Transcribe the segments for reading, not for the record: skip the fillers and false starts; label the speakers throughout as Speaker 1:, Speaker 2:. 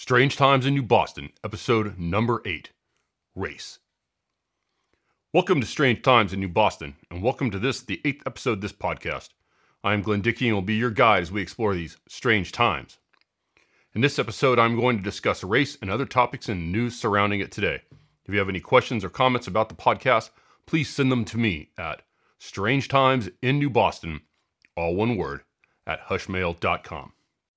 Speaker 1: Strange Times in New Boston, episode number 8, Race. Welcome to Strange Times in New Boston, and welcome to the 8th episode of this podcast. I am Glenn Dickey and will be your guide as we explore these strange times. In this episode, I'm going to discuss race and other topics in the news surrounding it today. If you have any questions or comments about the podcast, please send them to me at strangetimesinnewboston, all one word, at hushmail.com.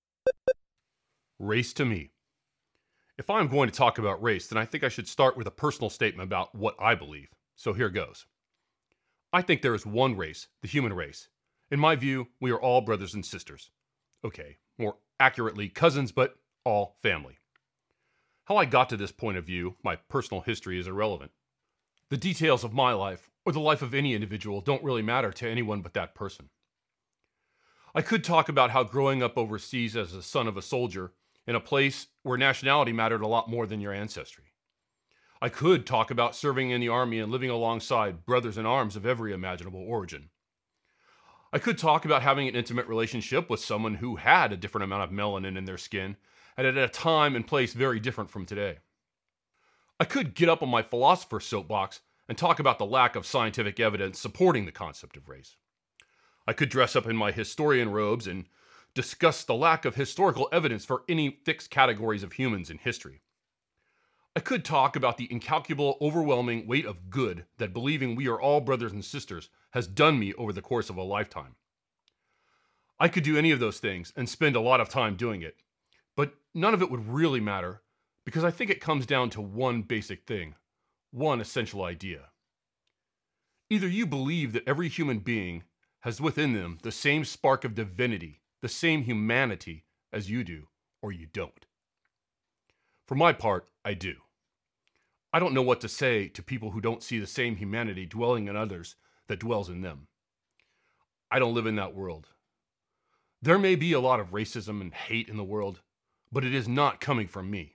Speaker 1: Race to me. If I'm going to talk about race, then I think I should start with a personal statement about what I believe. So here goes. I think there is one race, the human race. In my view, we are all brothers and sisters. Okay, more accurately, cousins, but all family. How I got to this point of view, my personal history, is irrelevant. The details of my life, or the life of any individual, don't really matter to anyone but that person. I could talk about how growing up overseas as the son of a soldier, in a place where nationality mattered a lot more than your ancestry. I could talk about serving in the army and living alongside brothers in arms of every imaginable origin. I could talk about having an intimate relationship with someone who had a different amount of melanin in their skin and at a time and place very different from today. I could get up on my philosopher's soapbox and talk about the lack of scientific evidence supporting the concept of race. I could dress up in my historian robes and discuss the lack of historical evidence for any fixed categories of humans in history. I could talk about the incalculable, overwhelming weight of good that believing we are all brothers and sisters has done me over the course of a lifetime. I could do any of those things and spend a lot of time doing it, but none of it would really matter because I think it comes down to one basic thing, one essential idea. Either you believe that every human being has within them the same spark of divinity, the same humanity as you do, or you don't. For my part, I do. I don't know what to say to people who don't see the same humanity dwelling in others that dwells in them. I don't live in that world. There may be a lot of racism and hate in the world, but it is not coming from me.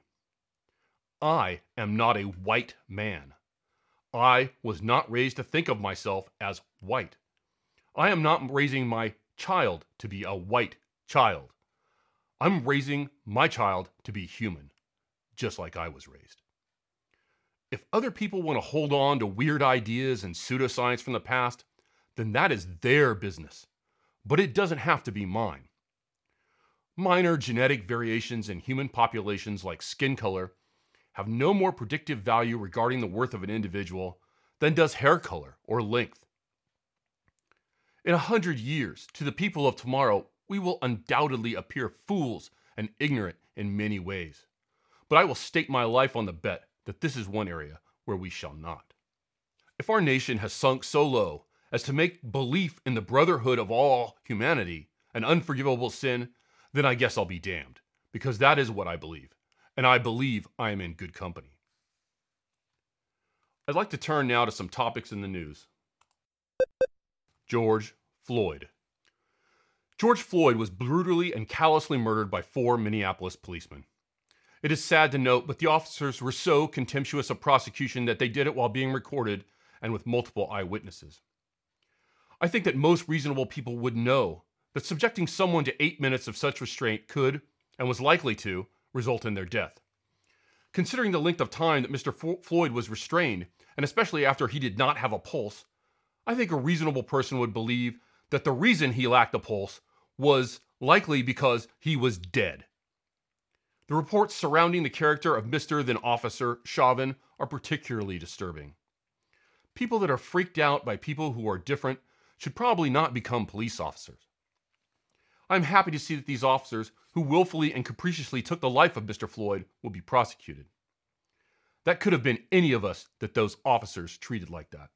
Speaker 1: I am not a white man. I was not raised to think of myself as white. I am not raising my child to be a white child. I'm raising my child to be human, just like I was raised. If other people want to hold on to weird ideas and pseudoscience from the past, then that is their business. But it doesn't have to be mine. Minor genetic variations in human populations like skin color have no more predictive value regarding the worth of an individual than does hair color or length. In 100 years, to the people of tomorrow, we will undoubtedly appear fools and ignorant in many ways. But I will stake my life on the bet that this is one area where we shall not. If our nation has sunk so low as to make belief in the brotherhood of all humanity an unforgivable sin, then I guess I'll be damned, because that is what I believe, and I believe I am in good company. I'd like to turn now to some topics in the news. George Floyd. George Floyd was brutally and callously murdered by 4 Minneapolis policemen. It is sad to note, but the officers were so contemptuous of prosecution that they did it while being recorded and with multiple eyewitnesses. I think that most reasonable people would know that subjecting someone to 8 minutes of such restraint could, and was likely to, result in their death. Considering the length of time that Mr. Floyd was restrained, and especially after he did not have a pulse, I think a reasonable person would believe that the reason he lacked a pulse was likely because he was dead. The reports surrounding the character of Mr. then Officer Chauvin are particularly disturbing. People that are freaked out by people who are different should probably not become police officers. I'm happy to see that these officers who willfully and capriciously took the life of Mr. Floyd will be prosecuted. That could have been any of us that those officers treated like that.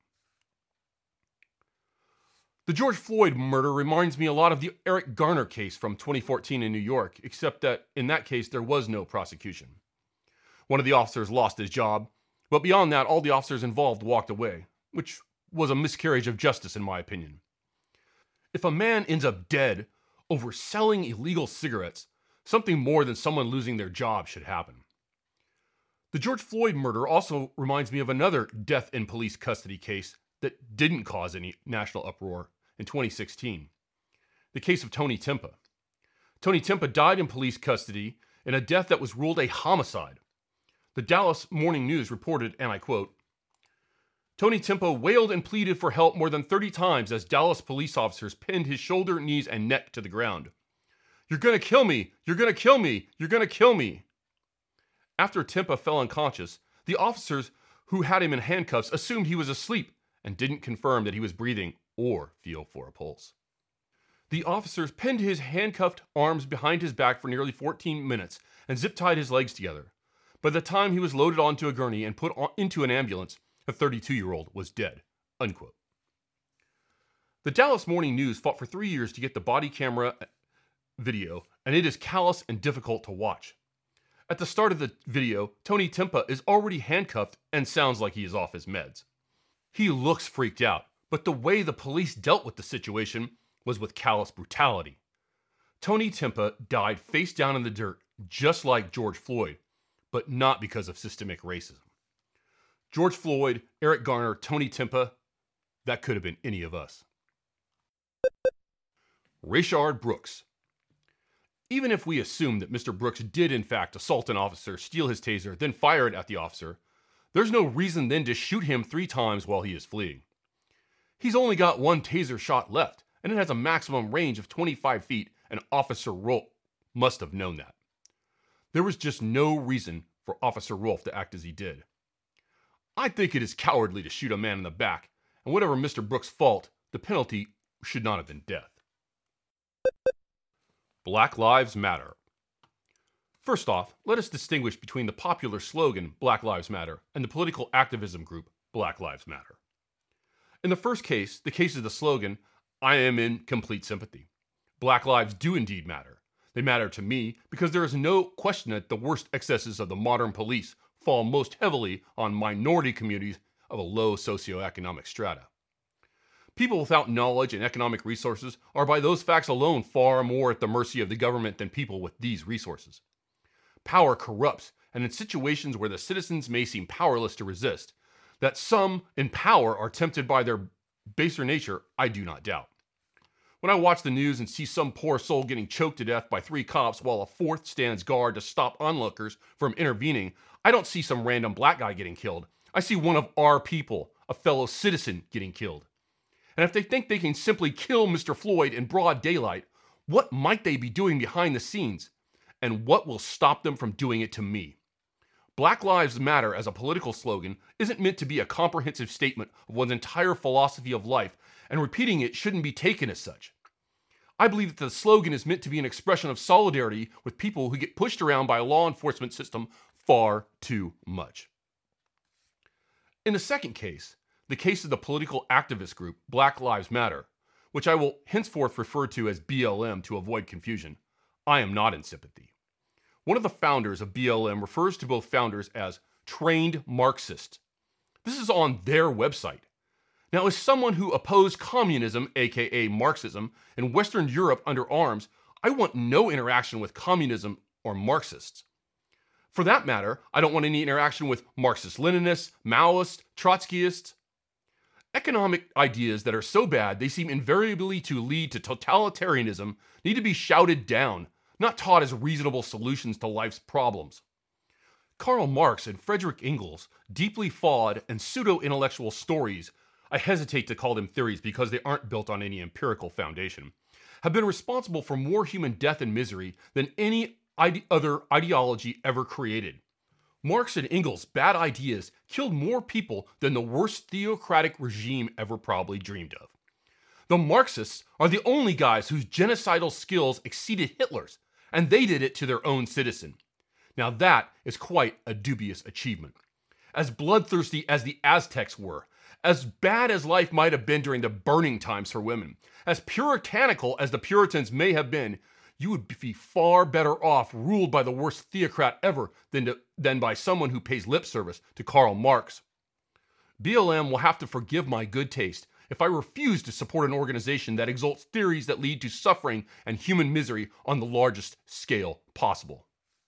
Speaker 1: The George Floyd murder reminds me a lot of the Eric Garner case from 2014 in New York, except that in that case there was no prosecution. One of the officers lost his job, but beyond that all the officers involved walked away, which was a miscarriage of justice in my opinion. If a man ends up dead over selling illegal cigarettes, something more than someone losing their job should happen. The George Floyd murder also reminds me of another death in police custody case that didn't cause any national uproar in 2016. The case of Tony Timpa. Tony Timpa died in police custody in a death that was ruled a homicide. The Dallas Morning News reported, and I quote, Tony Timpa wailed and pleaded for help more than 30 times as Dallas police officers pinned his shoulder, knees, and neck to the ground. You're gonna kill me! You're gonna kill me! You're gonna kill me! After Timpa fell unconscious, the officers who had him in handcuffs assumed he was asleep and didn't confirm that he was breathing or feel for a pulse. The officers pinned his handcuffed arms behind his back for nearly 14 minutes and zip-tied his legs together. By the time he was loaded onto a gurney and put into an ambulance, the 32-year-old was dead. Unquote. The Dallas Morning News fought for 3 years to get the body camera video, and it is callous and difficult to watch. At the start of the video, Tony Timpa is already handcuffed and sounds like he is off his meds. He looks freaked out, but the way the police dealt with the situation was with callous brutality. Tony Timpa died face down in the dirt, just like George Floyd, but not because of systemic racism. George Floyd, Eric Garner, Tony Timpa, that could have been any of us. Rayshard Brooks. Even if we assume that Mr. Brooks did in fact assault an officer, steal his taser, then fire it at the officer, there's no reason then to shoot him 3 times while he is fleeing. He's only got 1 taser shot left, and it has a maximum range of 25 feet, and Officer Rolfe must have known that. There was just no reason for Officer Rolfe to act as he did. I think it is cowardly to shoot a man in the back, and whatever Mr. Brooks' fault, the penalty should not have been death. Black Lives Matter. First off, let us distinguish between the popular slogan, Black Lives Matter, and the political activism group, Black Lives Matter. In the first case, the case of the slogan, I am in complete sympathy. Black lives do indeed matter. They matter to me because there is no question that the worst excesses of the modern police fall most heavily on minority communities of a low socioeconomic strata. People without knowledge and economic resources are by those facts alone far more at the mercy of the government than people with these resources. Power corrupts, and in situations where the citizens may seem powerless to resist, that some in power are tempted by their baser nature, I do not doubt. When I watch the news and see some poor soul getting choked to death by 3 cops while a 4th stands guard to stop onlookers from intervening, I don't see some random black guy getting killed. I see one of our people, a fellow citizen, getting killed. And if they think they can simply kill Mr. Floyd in broad daylight, what might they be doing behind the scenes? And what will stop them from doing it to me? Black Lives Matter as a political slogan isn't meant to be a comprehensive statement of one's entire philosophy of life, and repeating it shouldn't be taken as such. I believe that the slogan is meant to be an expression of solidarity with people who get pushed around by a law enforcement system far too much. In the second case, the case of the political activist group Black Lives Matter, which I will henceforth refer to as BLM to avoid confusion, I am not in sympathy. One of the founders of BLM refers to both founders as trained Marxists. This is on their website. Now, as someone who opposed communism, aka Marxism, in Western Europe under arms, I want no interaction with communism or Marxists. For that matter, I don't want any interaction with Marxist-Leninists, Maoists, Trotskyists. Economic ideas that are so bad they seem invariably to lead to totalitarianism need to be shouted down, not taught as reasonable solutions to life's problems. Karl Marx and Friedrich Engels' deeply flawed and pseudo-intellectual stories, I hesitate to call them theories because they aren't built on any empirical foundation, have been responsible for more human death and misery than any other ideology ever created. Marx and Engels' bad ideas killed more people than the worst theocratic regime ever probably dreamed of. The Marxists are the only guys whose genocidal skills exceeded Hitler's, and they did it to their own citizen. Now that is quite a dubious achievement. As bloodthirsty as the Aztecs were, as bad as life might have been during the burning times for women, as puritanical as the Puritans may have been, you would be far better off ruled by the worst theocrat ever than by someone who pays lip service to Karl Marx. BLM will have to forgive my good taste if I refuse to support an organization that exalts theories that lead to suffering and human misery on the largest scale possible.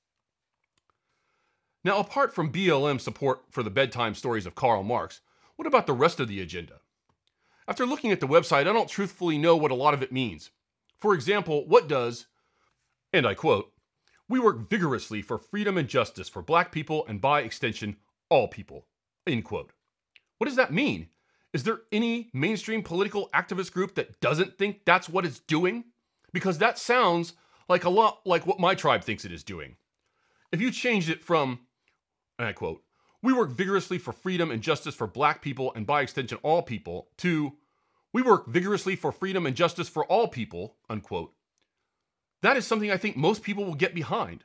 Speaker 1: Now, apart from BLM support for the bedtime stories of Karl Marx, what about the rest of the agenda? After looking at the website, I don't truthfully know what a lot of it means. For example, what does, and I quote, We work vigorously for freedom and justice for black people and by extension, all people. End quote. What does that mean? Is there any mainstream political activist group that doesn't think that's what it's doing? Because that sounds like a lot like what my tribe thinks it is doing. If you changed it from, and I quote, we work vigorously for freedom and justice for black people and by extension all people, to we work vigorously for freedom and justice for all people, unquote, that is something I think most people will get behind.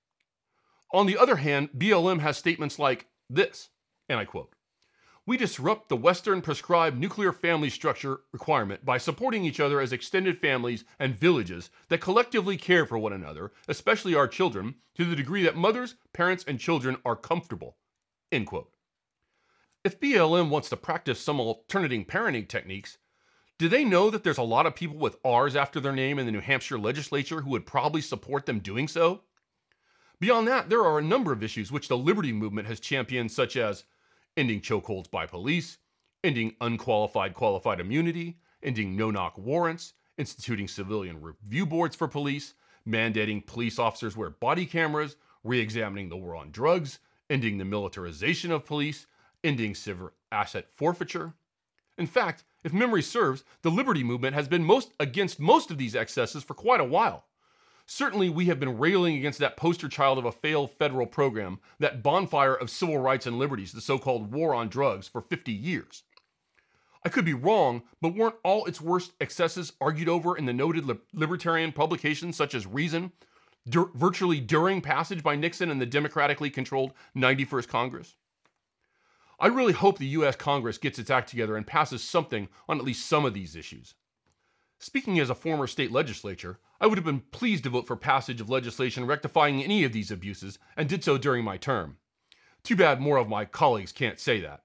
Speaker 1: On the other hand, BLM has statements like this, and I quote, we disrupt the Western prescribed nuclear family structure requirement by supporting each other as extended families and villages that collectively care for one another, especially our children, to the degree that mothers, parents, and children are comfortable. End quote. If BLM wants to practice some alternating parenting techniques, do they know that there's a lot of people with R's after their name in the New Hampshire legislature who would probably support them doing so? Beyond that, there are a number of issues which the liberty movement has championed, such as ending chokeholds by police, ending unqualified qualified immunity, ending no-knock warrants, instituting civilian review boards for police, mandating police officers wear body cameras, re-examining the war on drugs, ending the militarization of police, ending civil asset forfeiture. In fact, if memory serves, the liberty movement has been against most of these excesses for quite a while. Certainly, we have been railing against that poster child of a failed federal program, that bonfire of civil rights and liberties, the so-called war on drugs, for 50 years. I could be wrong, but weren't all its worst excesses argued over in the noted libertarian publications such as Reason, virtually during passage by Nixon and the democratically controlled 91st Congress? I really hope the U.S. Congress gets its act together and passes something on at least some of these issues. Speaking as a former state legislature, I would have been pleased to vote for passage of legislation rectifying any of these abuses, and did so during my term. Too bad more of my colleagues can't say that.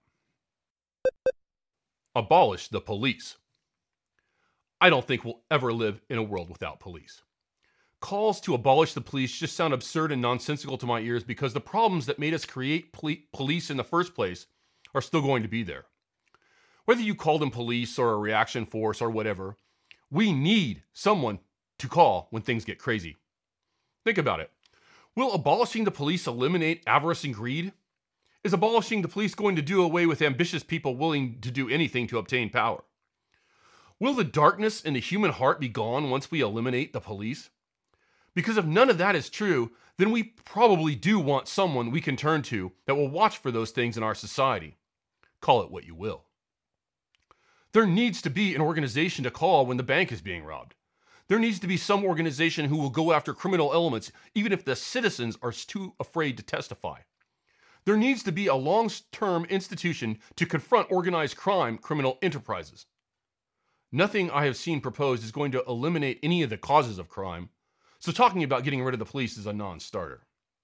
Speaker 1: Abolish the police. I don't think we'll ever live in a world without police. Calls to abolish the police just sound absurd and nonsensical to my ears because the problems that made us create police in the first place are still going to be there. Whether you call them police or a reaction force or whatever, we need someone to call when things get crazy. Think about it. Will abolishing the police eliminate avarice and greed? Is abolishing the police going to do away with ambitious people willing to do anything to obtain power? Will the darkness in the human heart be gone once we eliminate the police? Because if none of that is true, then we probably do want someone we can turn to that will watch for those things in our society. Call it what you will. There needs to be an organization to call when the bank is being robbed. There needs to be some organization who will go after criminal elements even if the citizens are too afraid to testify. There needs to be a long-term institution to confront organized crime criminal enterprises. Nothing I have seen proposed is going to eliminate any of the causes of crime, so talking about getting rid of the police is a non-starter.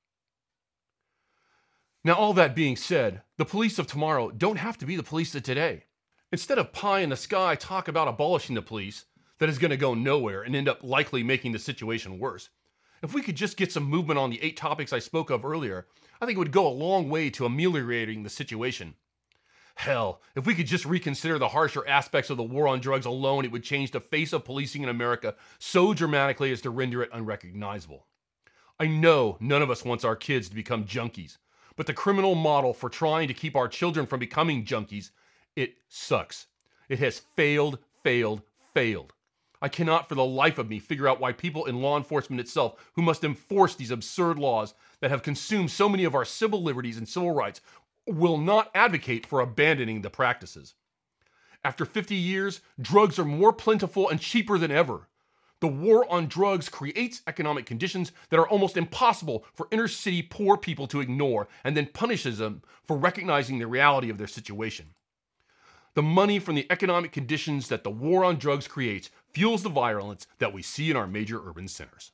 Speaker 1: Now, all that being said, the police of tomorrow don't have to be the police of today. Instead of pie in the sky talk about abolishing the police that is going to go nowhere and end up likely making the situation worse, if we could just get some movement on the 8 topics I spoke of earlier, I think it would go a long way to ameliorating the situation. Hell, if we could just reconsider the harsher aspects of the war on drugs alone, it would change the face of policing in America so dramatically as to render it unrecognizable. I know none of us wants our kids to become junkies, but the criminal model for trying to keep our children from becoming junkies, it sucks. It has failed. I cannot for the life of me figure out why people in law enforcement itself who must enforce these absurd laws that have consumed so many of our civil liberties and civil rights will not advocate for abandoning the practices. After 50 years, drugs are more plentiful and cheaper than ever. The war on drugs creates economic conditions that are almost impossible for inner city poor people to ignore and then punishes them for recognizing the reality of their situation. The money from the economic conditions that the war on drugs creates fuels the violence that we see in our major urban centers.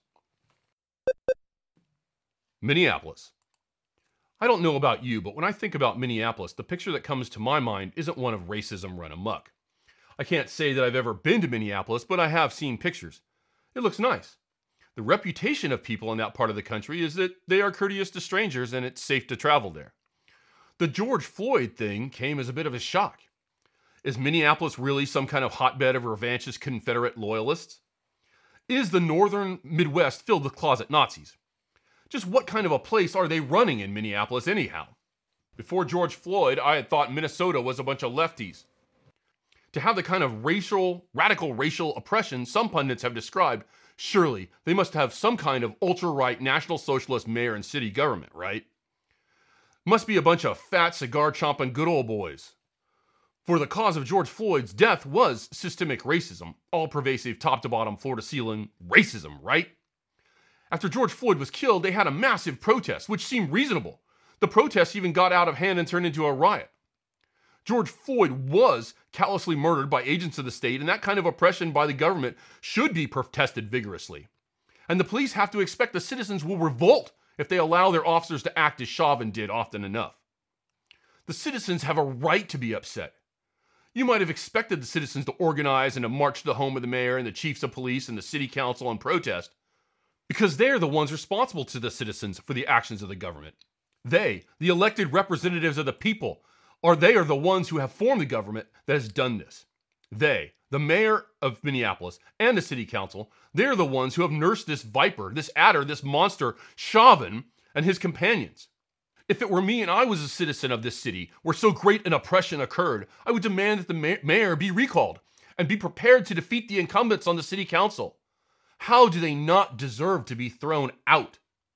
Speaker 1: Minneapolis. I don't know about you, but when I think about Minneapolis, the picture that comes to my mind isn't one of racism run amok. I can't say that I've ever been to Minneapolis, but I have seen pictures. It looks nice. The reputation of people in that part of the country is that they are courteous to strangers and it's safe to travel there. The George Floyd thing came as a bit of a shock. Is Minneapolis really some kind of hotbed of revanchist Confederate loyalists? Is the northern Midwest filled with closet Nazis? Just what kind of a place are they running in Minneapolis anyhow? Before George Floyd, I had thought Minnesota was a bunch of lefties. To have the kind of radical racial oppression some pundits have described, surely they must have some kind of ultra-right National Socialist mayor and city government, right? Must be a bunch of fat cigar-chomping good old boys. For the cause of George Floyd's death was systemic racism, all-pervasive, top-to-bottom, floor-to-ceiling racism, right? After George Floyd was killed, they had a massive protest, which seemed reasonable. The protest even got out of hand and turned into a riot. George Floyd was callously murdered by agents of the state, and that kind of oppression by the government should be protested vigorously. And the police have to expect the citizens will revolt if they allow their officers to act as Chauvin did often enough. The citizens have a right to be upset. You might have expected the citizens to organize and to march to the home of the mayor and the chiefs of police and the city council and protest, because they're the ones responsible to the citizens for the actions of the government. They, the elected representatives of the people, are the ones who have formed the government that has done this. They, the mayor of Minneapolis and the city council, they're the ones who have nursed this viper, this adder, this monster, Chauvin, and his companions. If it were me and I was a citizen of this city where so great an oppression occurred, I would demand that the mayor be recalled and be prepared to defeat the incumbents on the city council. How do they not deserve to be thrown out?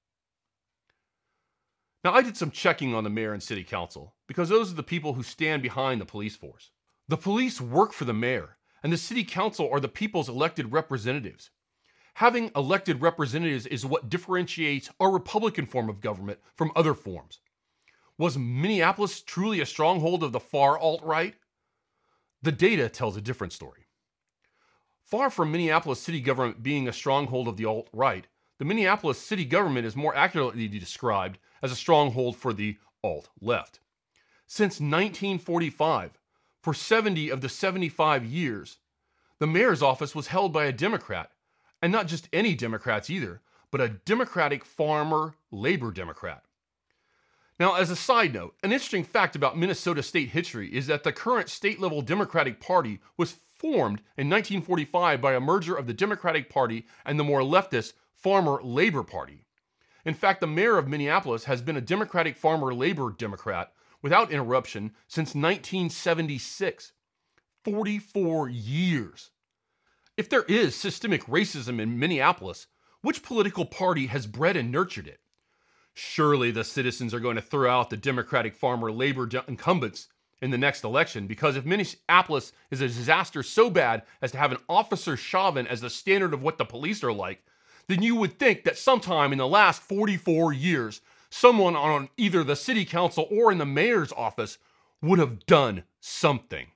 Speaker 1: Now, I did some checking on the mayor and city council because those are the people who stand behind the police force. The police work for the mayor, and the city council are the people's elected representatives. Having elected representatives is what differentiates our Republican form of government from other forms. Was Minneapolis truly a stronghold of the far alt-right? The data tells a different story. Far from Minneapolis city government being a stronghold of the alt-right, the Minneapolis city government is more accurately described as a stronghold for the alt-left. Since 1945, for 70 of the 75 years, the mayor's office was held by a Democrat, and not just any Democrats either, but a Democratic farmer labor Democrat. Now, as a side note, an interesting fact about Minnesota state history is that the current state-level Democratic Party was formed in 1945 by a merger of the Democratic Party and the more leftist Farmer Labor Party. In fact, the mayor of Minneapolis has been a Democratic Farmer Labor Democrat without interruption since 1976. 44 years. If there is systemic racism in Minneapolis, which political party has bred and nurtured it? Surely the citizens are going to throw out the Democratic Farmer Labor incumbents in the next election, because if Minneapolis is a disaster so bad as to have an Officer Chauvin as the standard of what the police are like, then you would think that sometime in the last 44 years, someone on either the city council or in the mayor's office would have done something.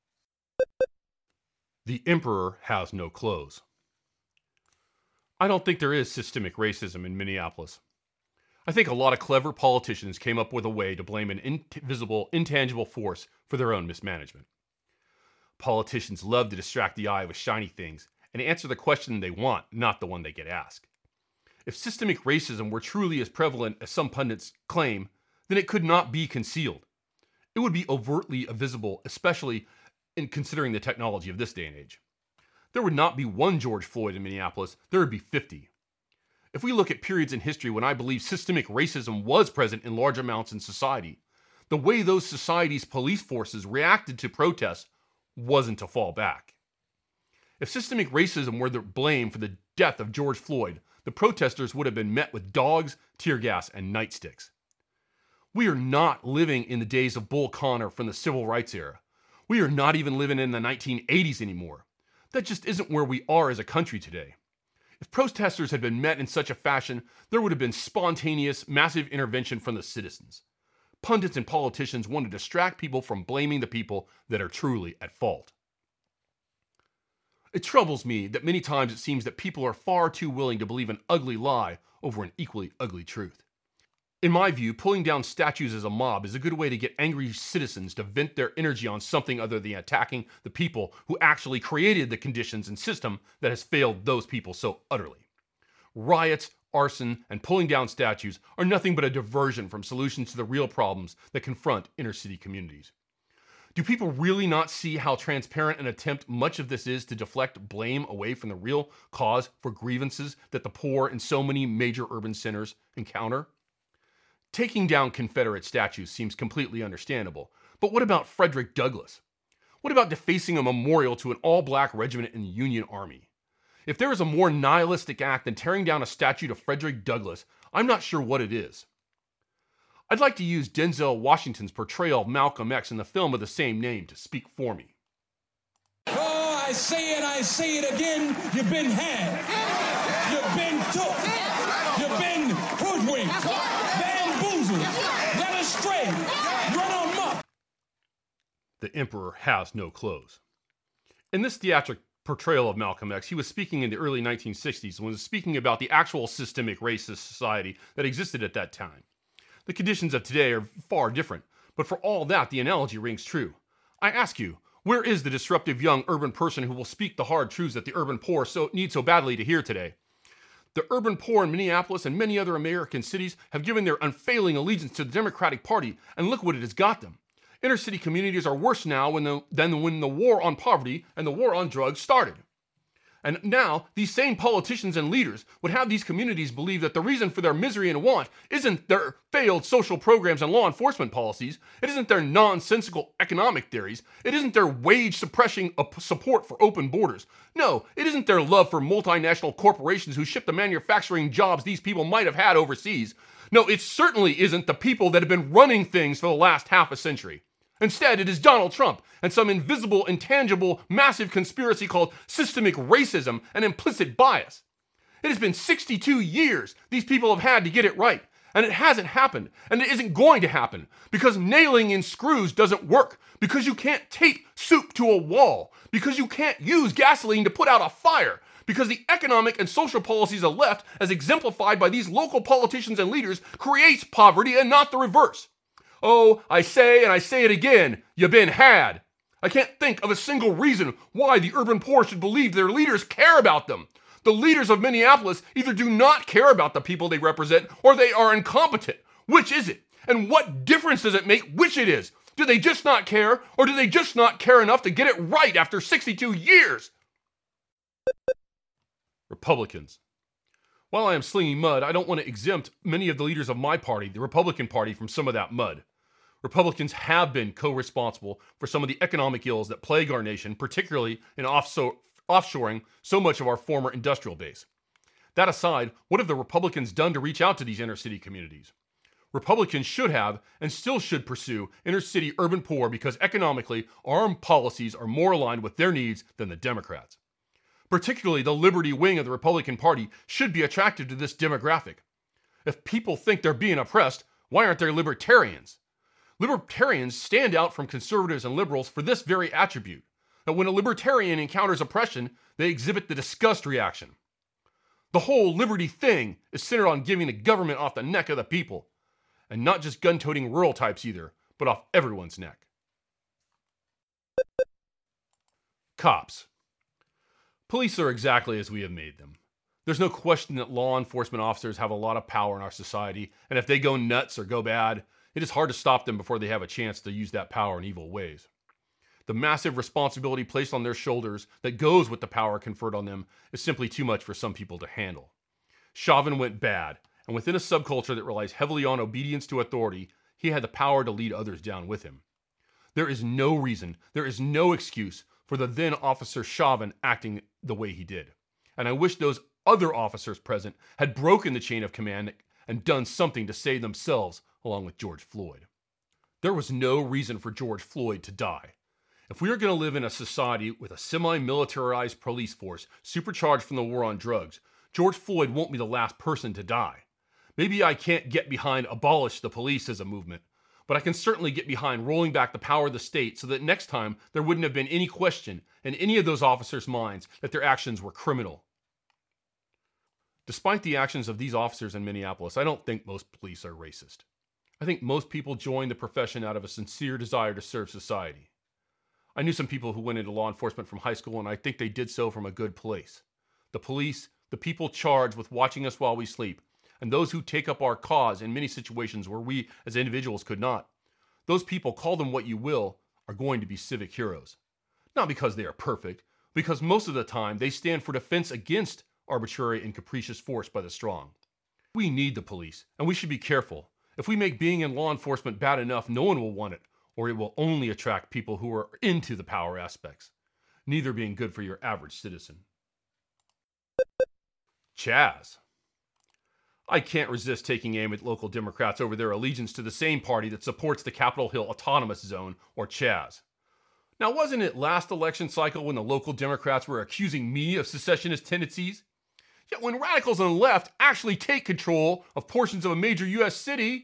Speaker 1: The emperor has no clothes. I don't think there is systemic racism in Minneapolis. I think a lot of clever politicians came up with a way to blame an invisible, intangible force for their own mismanagement. Politicians love to distract the eye with shiny things and answer the question they want, not the one they get asked. If systemic racism were truly as prevalent as some pundits claim, then it could not be concealed. It would be overtly visible, especially in considering the technology of this day and age. There would not be one George Floyd in Minneapolis, there would be 50. If we look at periods in history when I believe systemic racism was present in large amounts in society, the way those societies' police forces reacted to protests wasn't to fall back. If systemic racism were the blame for the death of George Floyd, the protesters would have been met with dogs, tear gas, and nightsticks. We are not living in the days of Bull Connor from the civil rights era. We are not even living in the 1980s anymore. That just isn't where we are as a country today. If protesters had been met in such a fashion, there would have been spontaneous, massive intervention from the citizens. Pundits and politicians want to distract people from blaming the people that are truly at fault. It troubles me that many times it seems that people are far too willing to believe an ugly lie over an equally ugly truth. In my view, pulling down statues as a mob is a good way to get angry citizens to vent their energy on something other than attacking the people who actually created the conditions and system that has failed those people so utterly. Riots, arson, and pulling down statues are nothing but a diversion from solutions to the real problems that confront inner city communities. Do people really not see how transparent an attempt much of this is to deflect blame away from the real cause for grievances that the poor in so many major urban centers encounter? Taking down Confederate statues seems completely understandable, but what about Frederick Douglass? What about defacing a memorial to an all-black regiment in the Union Army? If there is a more nihilistic act than tearing down a statue to Frederick Douglass, I'm not sure what it is. I'd like to use Denzel Washington's portrayal of Malcolm X in the film of the same name to speak for me.
Speaker 2: Oh, I say it again, you've been had. You've been took. You've been hoodwinked, bamboozled, led astray, run amok.
Speaker 1: The Emperor has no clothes. In this theatric portrayal of Malcolm X, he was speaking in the early 1960s when he was speaking about the actual systemic racist society that existed at that time. The conditions of today are far different, but for all that, the analogy rings true. I ask you, where is the disruptive young urban person who will speak the hard truths that the urban poor need so badly to hear today? The urban poor in Minneapolis and many other American cities have given their unfailing allegiance to the Democratic Party, and look what it has got them. Inner city communities are worse now than when the war on poverty and the war on drugs started. And now, these same politicians and leaders would have these communities believe that the reason for their misery and want isn't their failed social programs and law enforcement policies, it isn't their nonsensical economic theories, it isn't their wage-suppressing support for open borders. No, it isn't their love for multinational corporations who ship the manufacturing jobs these people might have had overseas. No, it certainly isn't the people that have been running things for the last half a century. Instead, it is Donald Trump and some invisible, intangible, massive conspiracy called systemic racism and implicit bias. It has been 62 years these people have had to get it right, and it hasn't happened, and it isn't going to happen, because nailing in screws doesn't work, because you can't tape soup to a wall, because you can't use gasoline to put out a fire, because the economic and social policies of the left, as exemplified by these local politicians and leaders, creates poverty and not the reverse. Oh, I say it again, you've been had. I can't think of a single reason why the urban poor should believe their leaders care about them. The leaders of Minneapolis either do not care about the people they represent or they are incompetent. Which is it? And what difference does it make which it is? Do they just not care, or do they just not care enough to get it right after 62 years? Republicans. While I am slinging mud, I don't want to exempt many of the leaders of my party, the Republican Party, from some of that mud. Republicans have been co-responsible for some of the economic ills that plague our nation, particularly in offshoring so much of our former industrial base. That aside, what have the Republicans done to reach out to these inner city communities? Republicans should have and still should pursue inner city urban poor because economically, our policies are more aligned with their needs than the Democrats. Particularly the liberty wing of the Republican Party should be attracted to this demographic. If people think they're being oppressed, why aren't they libertarians? Libertarians stand out from conservatives and liberals for this very attribute, that when a libertarian encounters oppression, they exhibit the disgust reaction. The whole liberty thing is centered on giving the government off the neck of the people, and not just gun-toting rural types either, but off everyone's neck. Cops. Police are exactly as we have made them. There's no question that law enforcement officers have a lot of power in our society, and if they go nuts or go bad, it is hard to stop them before they have a chance to use that power in evil ways. The massive responsibility placed on their shoulders that goes with the power conferred on them is simply too much for some people to handle. Chauvin went bad, and within a subculture that relies heavily on obedience to authority, he had the power to lead others down with him. There is no reason, there is no excuse for the then officer Chauvin acting the way he did. And I wish those other officers present had broken the chain of command and done something to save themselves along with George Floyd. There was no reason for George Floyd to die. If we are going to live in a society with a semi-militarized police force supercharged from the war on drugs, George Floyd won't be the last person to die. Maybe I can't get behind abolish the police as a movement, but I can certainly get behind rolling back the power of the state so that next time there wouldn't have been any question in any of those officers' minds that their actions were criminal. Despite the actions of these officers in Minneapolis, I don't think most police are racist. I think most people join the profession out of a sincere desire to serve society. I knew some people who went into law enforcement from high school, and I think they did so from a good place. The police, the people charged with watching us while we sleep, and those who take up our cause in many situations where we as individuals could not. Those people, call them what you will, are going to be civic heroes. Not because they are perfect, because most of the time they stand for defense against arbitrary and capricious force by the strong. We need the police, and we should be careful. If we make being in law enforcement bad enough, no one will want it, or it will only attract people who are into the power aspects, neither being good for your average citizen. Chaz. I can't resist taking aim at local Democrats over their allegiance to the same party that supports the Capitol Hill Autonomous Zone, or Chaz. Now, wasn't it last election cycle when the local Democrats were accusing me of secessionist tendencies? Yet when radicals on the left actually take control of portions of a major U.S. city,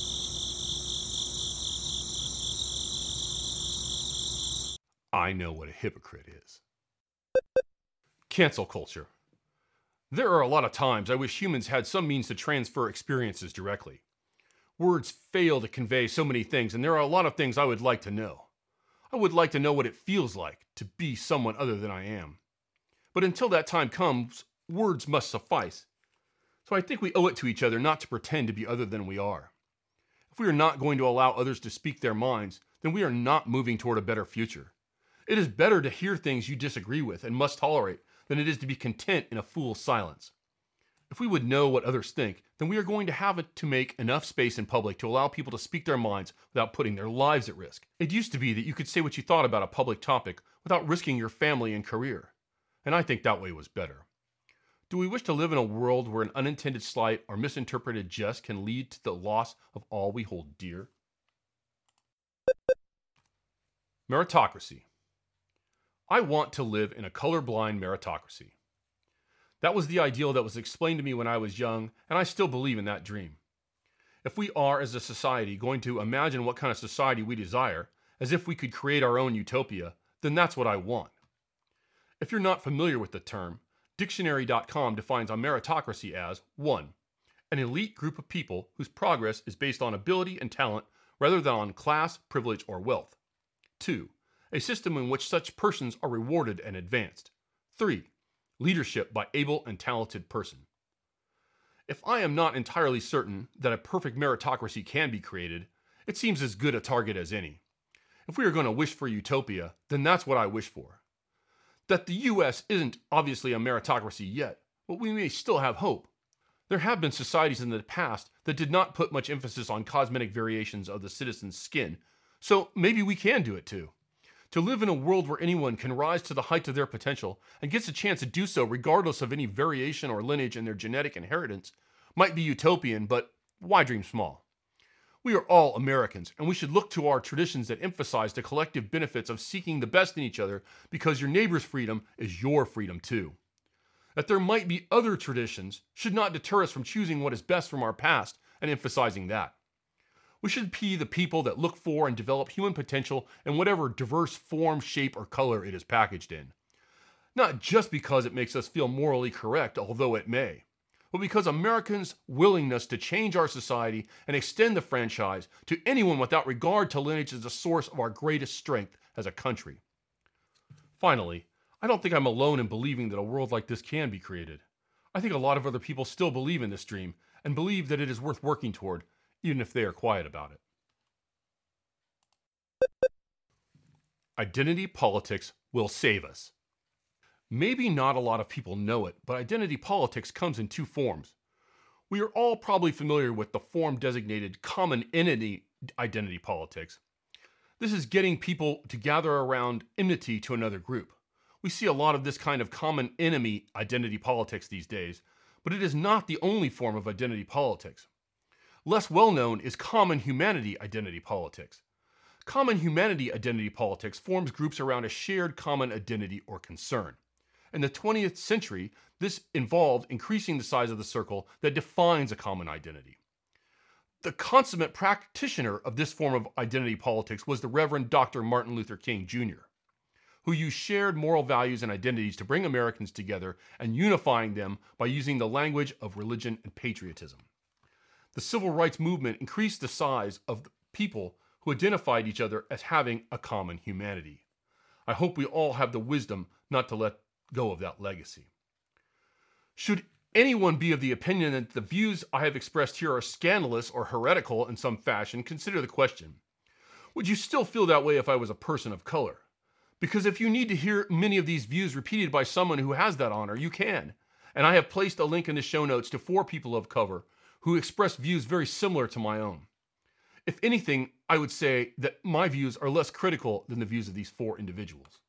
Speaker 1: I know what a hypocrite is. Cancel culture. There are a lot of times I wish humans had some means to transfer experiences directly. Words fail to convey so many things, and there are a lot of things I would like to know. I would like to know what it feels like to be someone other than I am. But until that time comes, words must suffice. So I think we owe it to each other not to pretend to be other than we are. If we are not going to allow others to speak their minds, then we are not moving toward a better future. It is better to hear things you disagree with and must tolerate than it is to be content in a fool's silence. If we would know what others think, then we are going to have to make enough space in public to allow people to speak their minds without putting their lives at risk. It used to be that you could say what you thought about a public topic without risking your family and career, and I think that way was better. Do we wish to live in a world where an unintended slight or misinterpreted jest can lead to the loss of all we hold dear? Meritocracy. I want to live in a colorblind meritocracy. That was the ideal that was explained to me when I was young, and I still believe in that dream. If we are, as a society, going to imagine what kind of society we desire, as if we could create our own utopia, then that's what I want. If you're not familiar with the term, Dictionary.com defines a meritocracy as 1. An elite group of people whose progress is based on ability and talent rather than on class, privilege, or wealth. 2. A system in which such persons are rewarded and advanced. 3. Leadership by able and talented person. If I am not entirely certain that a perfect meritocracy can be created, it seems as good a target as any. If we are going to wish for utopia, then that's what I wish for. That the U.S. isn't obviously a meritocracy yet, but we may still have hope. There have been societies in the past that did not put much emphasis on cosmetic variations of the citizen's skin, so maybe we can do it too. To live in a world where anyone can rise to the height of their potential and gets a chance to do so regardless of any variation or lineage in their genetic inheritance might be utopian, but why dream small? We are all Americans, and we should look to our traditions that emphasize the collective benefits of seeking the best in each other because your neighbor's freedom is your freedom too. That there might be other traditions should not deter us from choosing what is best from our past and emphasizing that. We should be the people that look for and develop human potential in whatever diverse form, shape, or color it is packaged in. Not just because it makes us feel morally correct, although it may, but because Americans' willingness to change our society and extend the franchise to anyone without regard to lineage is the source of our greatest strength as a country. Finally, I don't think I'm alone in believing that a world like this can be created. I think a lot of other people still believe in this dream and believe that it is worth working toward, even if they are quiet about it. Identity politics will save us. Maybe not a lot of people know it, but identity politics comes in two forms. We are all probably familiar with the form designated common enemy identity politics. This is getting people to gather around enmity to another group. We see a lot of this kind of common enemy identity politics these days, but it is not the only form of identity politics. Less well known is common humanity identity politics. Common humanity identity politics forms groups around a shared common identity or concern. In the 20th century, this involved increasing the size of the circle that defines a common identity. The consummate practitioner of this form of identity politics was the Reverend Dr. Martin Luther King Jr., who used shared moral values and identities to bring Americans together and unifying them by using the language of religion and patriotism. The civil rights movement increased the size of the people who identified each other as having a common humanity. I hope we all have the wisdom not to let go of that legacy. Should anyone be of the opinion that the views I have expressed here are scandalous or heretical in some fashion, consider the question. would you still feel that way if I was a person of color? Because if you need to hear many of these views repeated by someone who has that honor, you can. And I have placed a link in the show notes to 4 people of color who express views very similar to my own. If anything, I would say that my views are less critical than the views of these 4 individuals.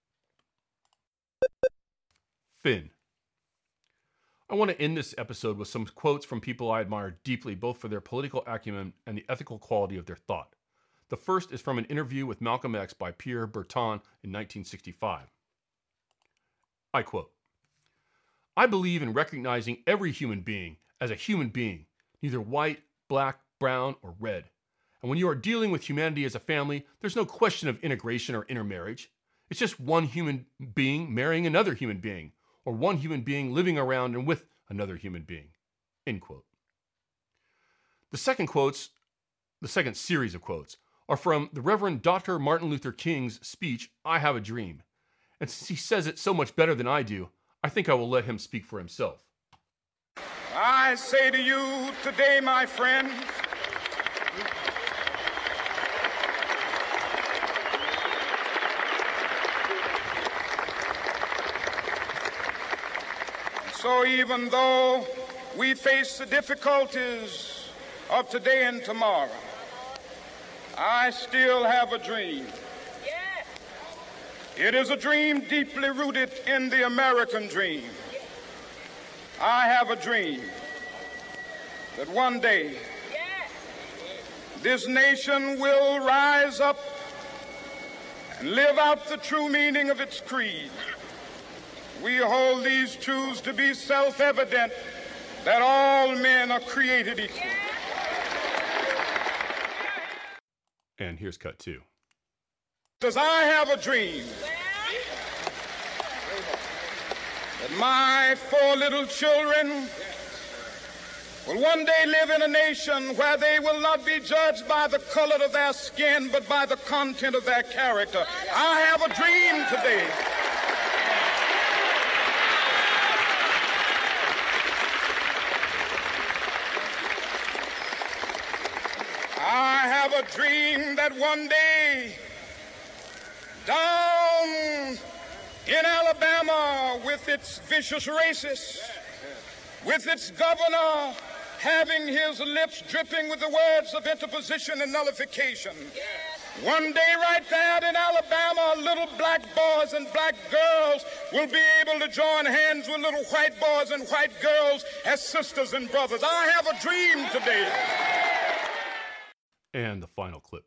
Speaker 1: Finn. I want to end this episode with some quotes from people I admire deeply, both for their political acumen and the ethical quality of their thought. The first is from an interview with Malcolm X by Pierre Berton in 1965. I quote, "I believe in recognizing every human being as a human being, neither white, black, brown, or red. And when you are dealing with humanity as a family, there's no question of integration or intermarriage. It's just one human being marrying another human being, or one human being living around and with another human being." End quote. The second series of quotes are from the Reverend Dr. Martin Luther King's speech, "I Have a Dream." And since he says it so much better than I do, I think I will let him speak for himself.
Speaker 3: I say to you today, my friend, so even though we face the difficulties of today and tomorrow, I still have a dream. It is a dream deeply rooted in the American dream. I have a dream that one day this nation will rise up and live out the true meaning of its creed. We hold these truths to be self-evident, that all men are created equal.
Speaker 1: And here's cut 2.
Speaker 3: Because I have a dream that my 4 little children will one day live in a nation where they will not be judged by the color of their skin, but by the content of their character. I have a dream today. I have a dream that one day, down in Alabama, with its vicious racists, with its governor having his lips dripping with the words of interposition and nullification, one day right there in Alabama, little black boys and black girls will be able to join hands with little white boys and white girls as sisters and brothers. I have a dream today.
Speaker 1: And the final clip.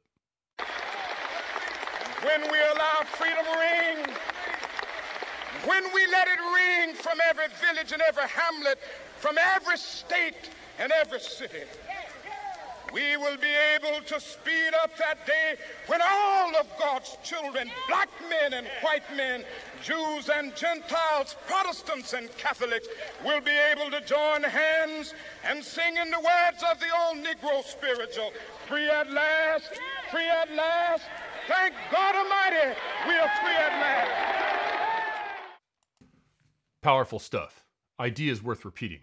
Speaker 3: When we allow freedom ring, when we let it ring from every village and every hamlet, from every state and every city, we will be able to speed up that day when all of God's children, black men and white men, Jews and Gentiles, Protestants and Catholics, will be able to join hands and sing in the words of the old Negro spiritual, "Free at last, free at last. Thank God Almighty, we are free at last."
Speaker 1: Powerful stuff. Ideas worth repeating.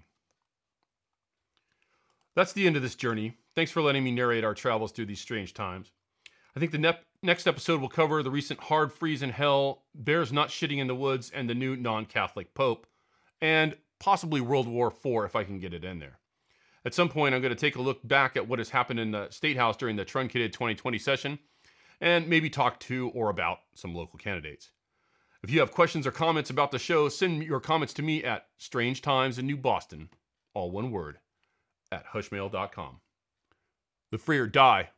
Speaker 1: That's the end of this journey. Thanks for letting me narrate our travels through these strange times. I think the next episode will cover the recent hard freeze in hell, bears not shitting in the woods, and the new non-Catholic Pope, and possibly World War IV if I can get it in there. At some point, I'm going to take a look back at what has happened in the State House during the truncated 2020 session, and maybe talk to or about some local candidates. If you have questions or comments about the show, send your comments to me at Strange Times in New Boston, all one word, @hushmail.com. The free or die